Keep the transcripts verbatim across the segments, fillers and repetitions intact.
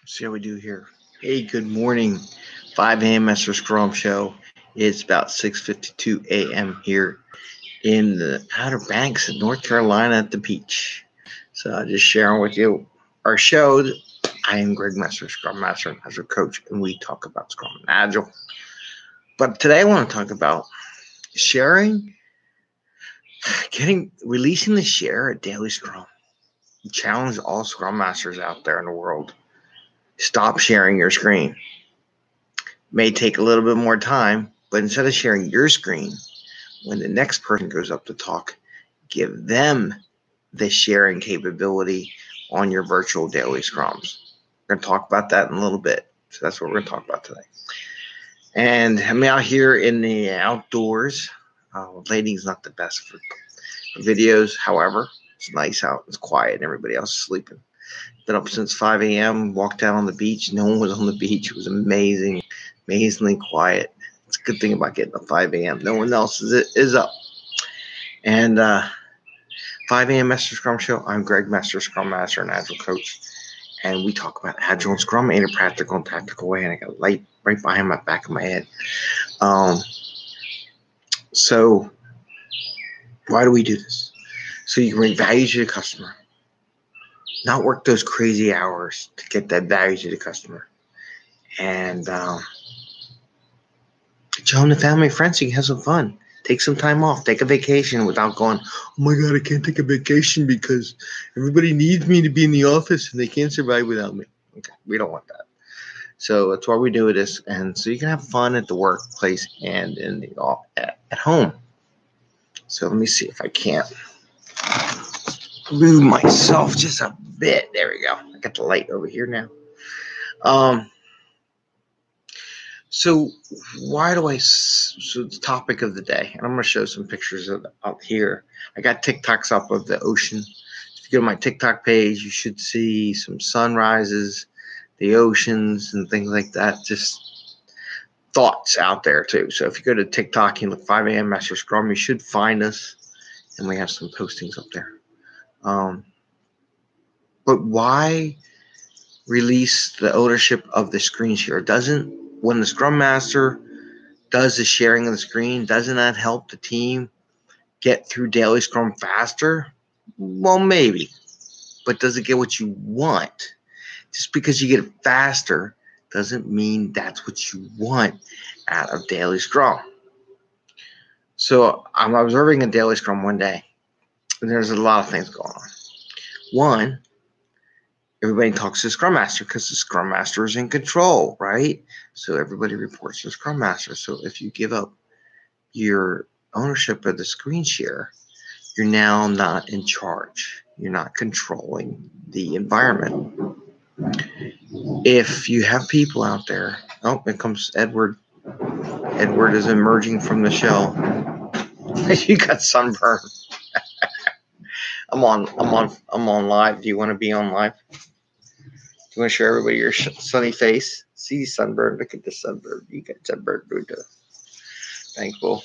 See how we do here. Hey, good morning. five a.m. Master Scrum Show. It's about six fifty-two a.m. here in the Outer Banks of North Carolina at the beach. So I'm just sharing with you our show. I am Greg Master, Scrum Master and Agile Coach, and we talk about Scrum and Agile. But today I want to talk about sharing, getting, releasing the share at Daily Scrum. Challenge all Scrum Masters out there in the world. Stop sharing your screen. May take a little bit more time, but instead of sharing your screen, when the next person goes up to talk, give them the sharing capability on your virtual daily scrums. We're going to talk about that in a little bit. So that's what we're going to talk about today. And I'm out here in the outdoors. Uh, lighting's not the best for videos. However, it's nice out. It's quiet and everybody else is sleeping. Been up since five a.m. Walked out on the beach. No one was on the beach. It was amazing, amazingly quiet. It's a good thing about getting up five a.m. No one else is is up. And uh, five a.m. Master Scrum Show. I'm Greg Master, Scrum Master and Agile Coach, and we talk about Agile and Scrum in a practical and tactical way. And I got a light right behind my back of my head. Um, so why do we do this? So you can bring value to the customer. Not work those crazy hours to get that value to the customer. And um, show them the family and friends so you can have some fun. Take some time off. Take a vacation without going, oh my God, I can't take a vacation because everybody needs me to be in the office and they can't survive without me. Okay, we don't want that. So that's why we do this. And so you can have fun at the workplace and in the at, at home. So let me see if I can't move myself just a bit. There we go. I got the light over here now. Um. So why do I? So the topic of the day, and I'm going to show some pictures of out here. I got TikToks up of the ocean. If you go to my TikTok page, you should see some sunrises, the oceans, and things like that. Just thoughts out there too. So if you go to TikTok and look five a.m. Master Scrum, you should find us, and we have some postings up there. Um, but why release the ownership of the screen share? Doesn't, when the Scrum Master does the sharing of the screen, doesn't that help the team get through Daily Scrum faster? Well, maybe. But does it get what you want? Just because you get it faster doesn't mean that's what you want out of Daily Scrum. So I'm observing a Daily Scrum one day. And there's a lot of things going on. One, everybody talks to the Scrum Master because the Scrum Master is in control, right? So everybody reports to the Scrum Master. So if you give up your ownership of the screen share, you're now not in charge. You're not controlling the environment. If you have people out there, oh, here comes Edward. Edward is emerging from the shell. You got sunburn. I'm on. I'm on. I'm on live. Do you want to be on live? Do you want to show everybody your sunny face? See sunburn. Look at the sunburn. You got sunburn. Thankful.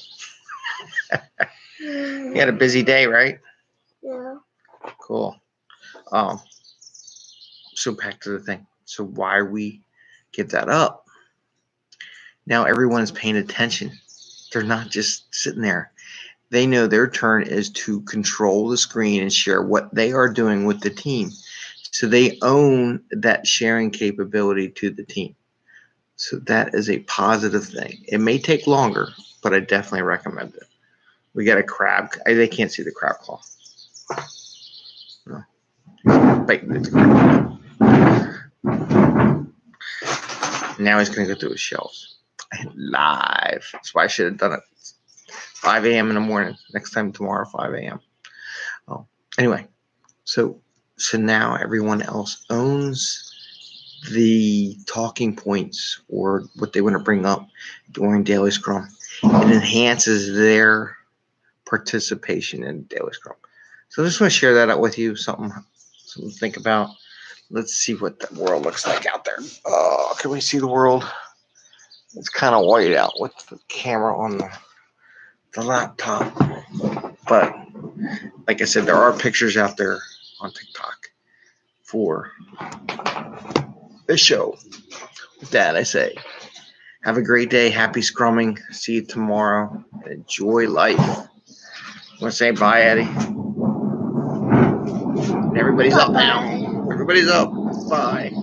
You had a busy day, right? Yeah. Cool. Um. So back to the thing. So why we give that up? Now everyone is paying attention. They're not just sitting there. They know their turn is to control the screen and share what they are doing with the team. So they own that sharing capability to the team. So that is a positive thing. It may take longer, but I definitely recommend it. We got a crab. They can't see the crab claw. No. Wait, it's a crab. Now he's going to go through his shells. Live. That's why I should have done it. five a.m. in the morning. Next time tomorrow, five a.m. Oh, anyway, so so now everyone else owns the talking points or what they want to bring up during Daily Scrum. It enhances their participation in Daily Scrum. So I just want to share that out with you. Something, something to think about. Let's see what the world looks like out there. Oh, can we see the world? It's kind of white out with the camera on the the laptop, but like I said, there are pictures out there on TikTok for Fish show. With that, I say, have a great day. Happy scrumming. See you tomorrow. Enjoy life. Want to say bye, Eddie? Everybody's up now. Everybody's up. Bye.